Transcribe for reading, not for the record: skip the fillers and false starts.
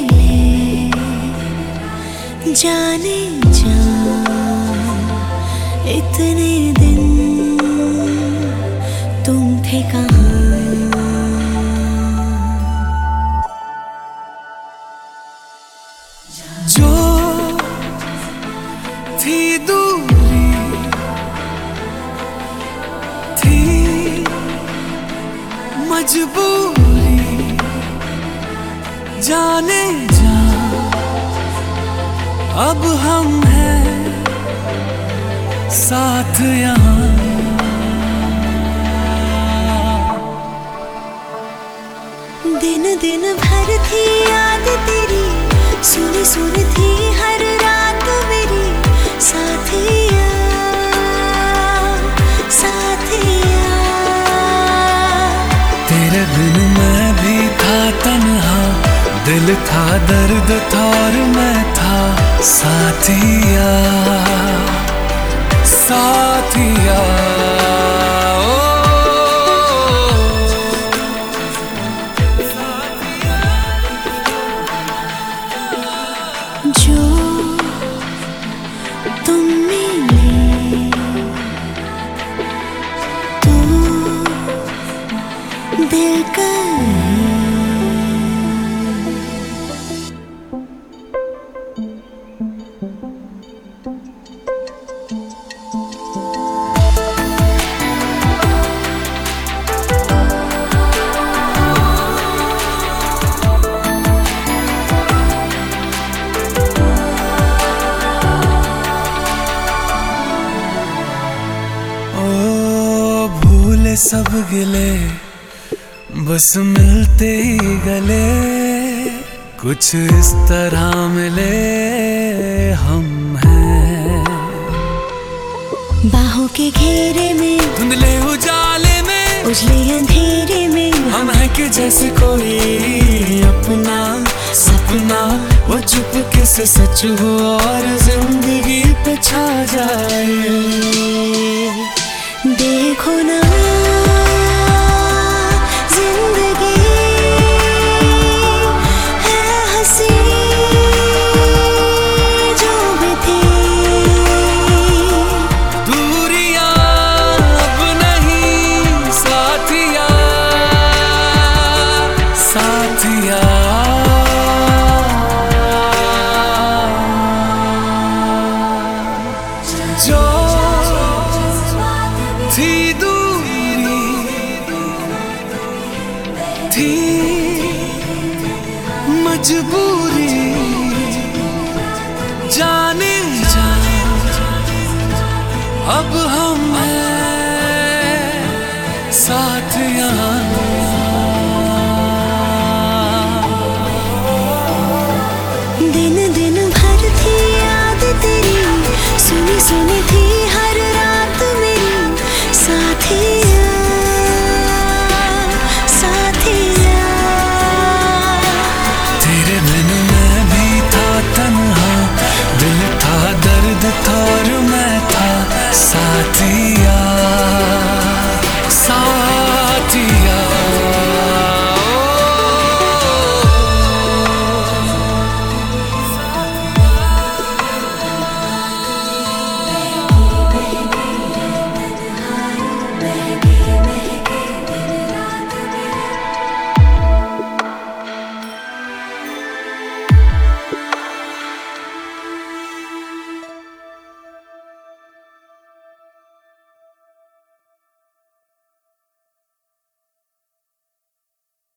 जाने जा इतने दिन तुम थे कहाँ। जो थी दूरी थी मजबूरी, जाने जा अब हम हैं साथ यहाँ। दिन दिन भर थी याद तेरी, सुन सुन थी हर रात मेरी, साथिया साथिया। तेरे बिन मैं भी था तन्हा, दिल था दर्द था और मैं था साथिया साथिया। जो तुम मिले तो दिल का सब गिले बस मिलते ही गले, कुछ इस तरह मिले हम हैं। बाहों के घेरे में धुंधले उजाले में उजले अंधेरे में हम हैं कि जैसे कोई अपना सपना, वो चुपके से सच हो और जिंदगी पे छा जाए। देखो ना जिंदगी है हंसी, जो भी थी दूरियां अब नहीं साथिया साथिया। जो थी दूरी थी मजबूरी, जाने जा अब हम हैं साथ यहाँ। दिन